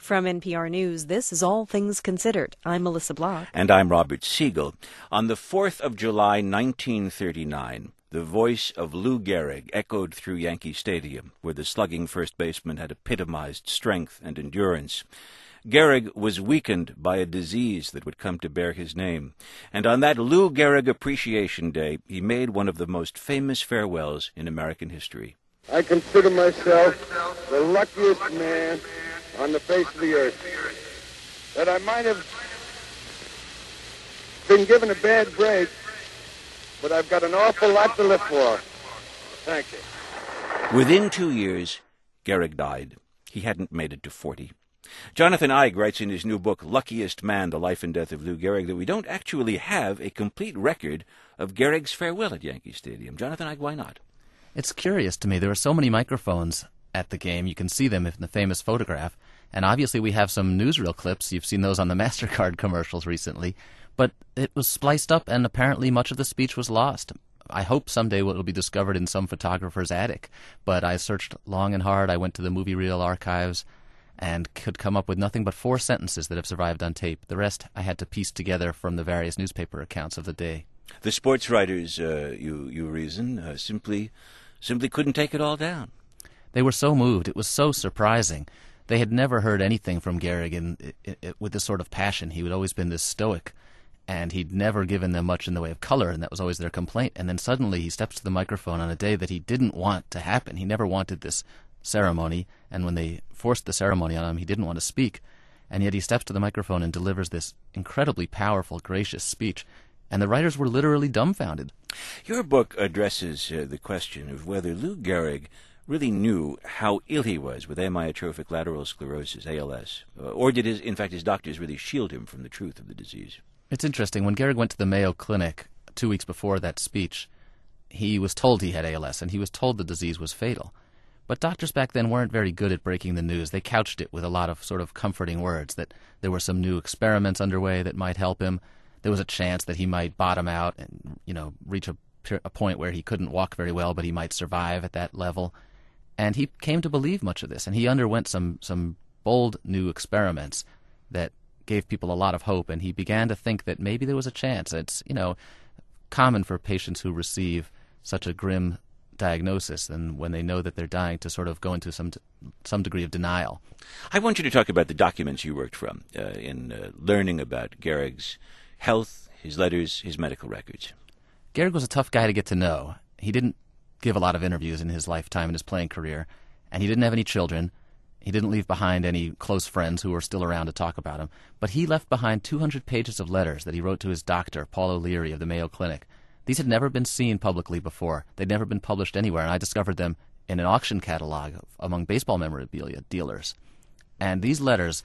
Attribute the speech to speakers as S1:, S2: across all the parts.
S1: From NPR News, this is All Things Considered. I'm Melissa Block.
S2: And I'm Robert Siegel. On the 4th of July, 1939, the voice of Lou Gehrig echoed through Yankee Stadium, where the slugging first baseman had epitomized strength and endurance. Gehrig was weakened by a disease that would come to bear his name, and on that Lou Gehrig Appreciation Day, he made one of the most famous farewells in American history.
S3: I consider myself the luckiest man on the face of the earth. That I might have been given a bad break, but I've got an awful lot to live for. Thank you.
S2: Within 2 years, Gehrig died. He hadn't made it to 40. Jonathan Eig writes in his new book, Luckiest Man, The Life and Death of Lou Gehrig, that we don't actually have a complete record of Gehrig's farewell at Yankee Stadium. Jonathan Eig, why not?
S4: It's curious to me. There are so many microphones at the game. You can see them in the famous photograph. And obviously we have some newsreel clips. You've seen those on the MasterCard commercials recently. But it was spliced up, and apparently much of the speech was lost. I hope someday it'll be discovered in some photographer's attic. But I searched long and hard. I went to the movie reel archives and could come up with nothing but 4 sentences that have survived on tape. The rest I had to piece together from the various newspaper accounts of the day.
S2: The sports writers, you reason, simply couldn't take it all down.
S4: They were so moved. It was so surprising. They had never heard anything from Gehrig with this sort of passion. He had always been this stoic, and he'd never given them much in the way of color, and that was always their complaint. And then suddenly he steps to the microphone on a day that he didn't want to happen. He never wanted this ceremony, and when they forced the ceremony on him, he didn't want to speak. And yet he steps to the microphone and delivers this incredibly powerful, gracious speech. And the writers were literally dumbfounded.
S2: Your book addresses the question of whether Lou Gehrig really knew how ill he was with amyotrophic lateral sclerosis, ALS, or did his doctors really shield him from the truth of the disease?
S4: It's interesting. When Gehrig went to the Mayo Clinic 2 weeks before that speech, he was told he had ALS, and he was told the disease was fatal. But doctors back then weren't very good at breaking the news. They couched it with a lot of sort of comforting words, that there were some new experiments underway that might help him. There was a chance that he might bottom out and, reach a point where he couldn't walk very well, but he might survive at that level. And he came to believe much of this, and he underwent some bold new experiments that gave people a lot of hope, and he began to think that maybe there was a chance. It's, common for patients who receive such a grim diagnosis and when they know that they're dying to sort of go into some degree of denial.
S2: I want you to talk about the documents you worked from in learning about Gehrig's health, his letters, his medical records.
S4: Gehrig was a tough guy to get to know. He didn't give a lot of interviews in his lifetime, in his playing career, and he didn't have any children. He didn't leave behind any close friends who were still around to talk about him, but he left behind 200 pages of letters that he wrote to his doctor, Paul O'Leary of the Mayo Clinic. These had never been seen publicly before. They'd never been published anywhere, and I discovered them in an auction catalog among baseball memorabilia dealers. And these letters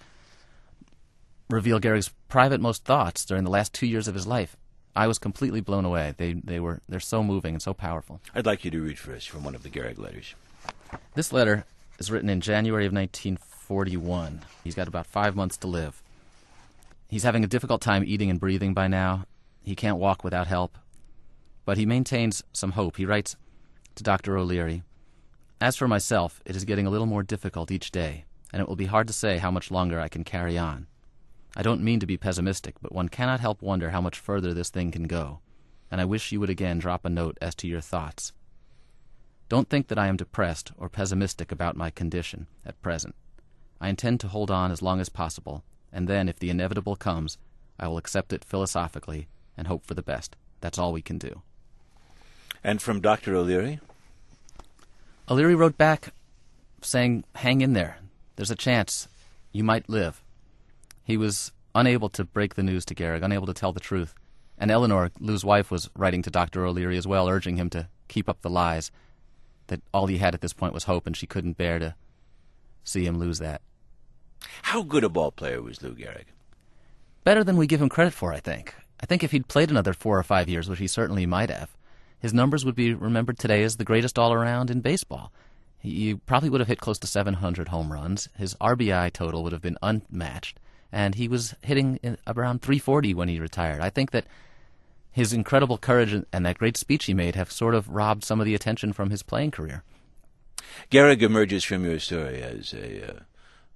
S4: reveal Gehrig's private-most thoughts during the last 2 years of his life. I was completely blown away. They're so moving and so powerful.
S2: I'd like you to read for us from one of the Gehrig letters.
S4: This letter is written in January of 1941. He's got about 5 months to live. He's having a difficult time eating and breathing by now. He can't walk without help. But he maintains some hope. He writes to Dr. O'Leary, "As for myself, it is getting a little more difficult each day, and it will be hard to say how much longer I can carry on. I don't mean to be pessimistic, but one cannot help wonder how much further this thing can go, and I wish you would again drop a note as to your thoughts. Don't think that I am depressed or pessimistic about my condition at present. I intend to hold on as long as possible, and then, if the inevitable comes, I will accept it philosophically and hope for the best. That's all we can do."
S2: And from Dr. O'Leary?
S4: O'Leary wrote back saying, "Hang in there. There's a chance. You might live." He was unable to break the news to Gehrig, unable to tell the truth. And Eleanor, Lou's wife, was writing to Dr. O'Leary as well, urging him to keep up the lies, that all he had at this point was hope, and she couldn't bear to see him lose that.
S2: How good a ball player was Lou Gehrig?
S4: Better than we give him credit for, I think. I think if he'd played another 4 or 5 years, which he certainly might have, his numbers would be remembered today as the greatest all-around in baseball. He probably would have hit close to 700 home runs. His RBI total would have been unmatched, and he was hitting around 340 when he retired. I think that his incredible courage and that great speech he made have sort of robbed some of the attention from his playing career.
S2: Gehrig emerges from your story as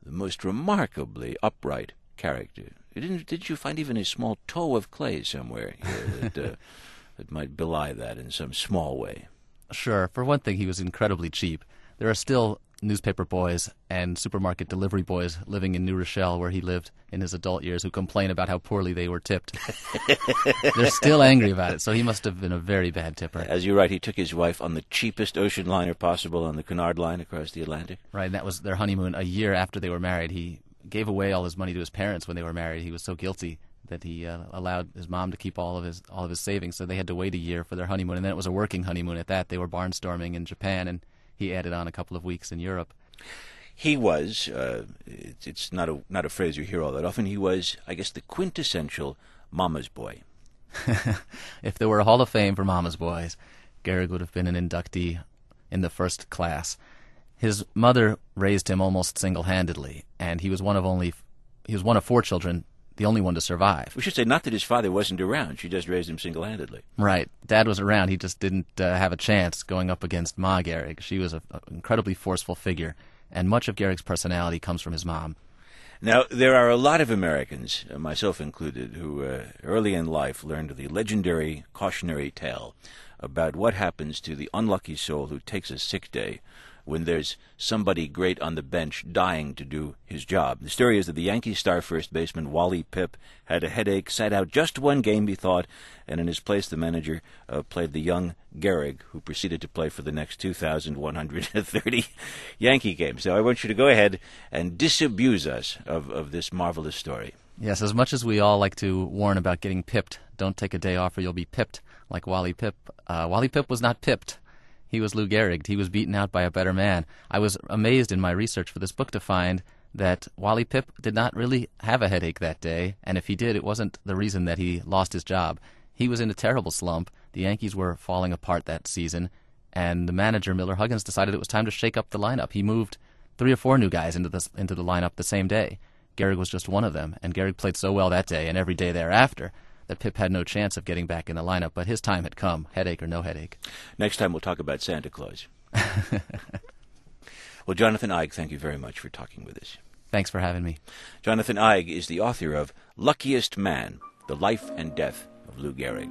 S2: the most remarkably upright character. Did you find even a small toe of clay somewhere here that might belie that in some small way?
S4: Sure. For one thing, he was incredibly cheap. There are still newspaper boys and supermarket delivery boys living in New Rochelle, where he lived in his adult years, who complain about how poorly they were tipped. They're still angry about it, so he must have been a very bad tipper.
S2: As you write, he took his wife on the cheapest ocean liner possible on the Cunard Line across the Atlantic.
S4: Right, and that was their honeymoon. A year after they were married, he gave away all his money to his parents when they were married. He was so guilty that he allowed his mom to keep all of his savings, so they had to wait a year for their honeymoon, and then it was a working honeymoon at that. They were barnstorming in Japan, and he added on a couple of weeks in Europe.
S2: He was, it's not a phrase you hear all that often, he was, I guess, the quintessential mama's boy.
S4: If there were a Hall of Fame for mama's boys, Gehrig would have been an inductee in the first class. His mother raised him almost single-handedly, and he was one of 4 children, the only one to survive.
S2: We should say not that his father wasn't around, she just raised him single-handedly.
S4: Right. Dad was around, he just didn't have a chance going up against Ma Gehrig. She was an incredibly forceful figure, and much of Gehrig's personality comes from his mom.
S2: Now, there are a lot of Americans, myself included, who early in life learned the legendary cautionary tale about what happens to the unlucky soul who takes a sick day when there's somebody great on the bench dying to do his job. The story is that the Yankees star first baseman Wally Pipp had a headache, sat out just one game, he thought, and in his place the manager played the young Gehrig, who proceeded to play for the next 2,130 Yankee games. So I want you to go ahead and disabuse us of this marvelous story.
S4: Yes, as much as we all like to warn about getting pipped, don't take a day off or you'll be pipped, like Wally Pipp. Wally Pipp was not pipped. He was Lou Gehrig. He was beaten out by a better man. I was amazed in my research for this book to find that Wally Pipp did not really have a headache that day, and if he did, it wasn't the reason that he lost his job. He was in a terrible slump. The Yankees were falling apart that season, and the manager, Miller Huggins, decided it was time to shake up the lineup. He moved 3 or 4 new guys into the lineup the same day. Gehrig was just one of them, and Gehrig played so well that day and every day thereafter that Pipp had no chance of getting back in the lineup, but his time had come, headache or no headache.
S2: Next time we'll talk about Santa Claus. Well, Jonathan Eig, thank you very much for talking with us.
S4: Thanks for having me.
S2: Jonathan Eig is the author of Luckiest Man, The Life and Death of Lou Gehrig.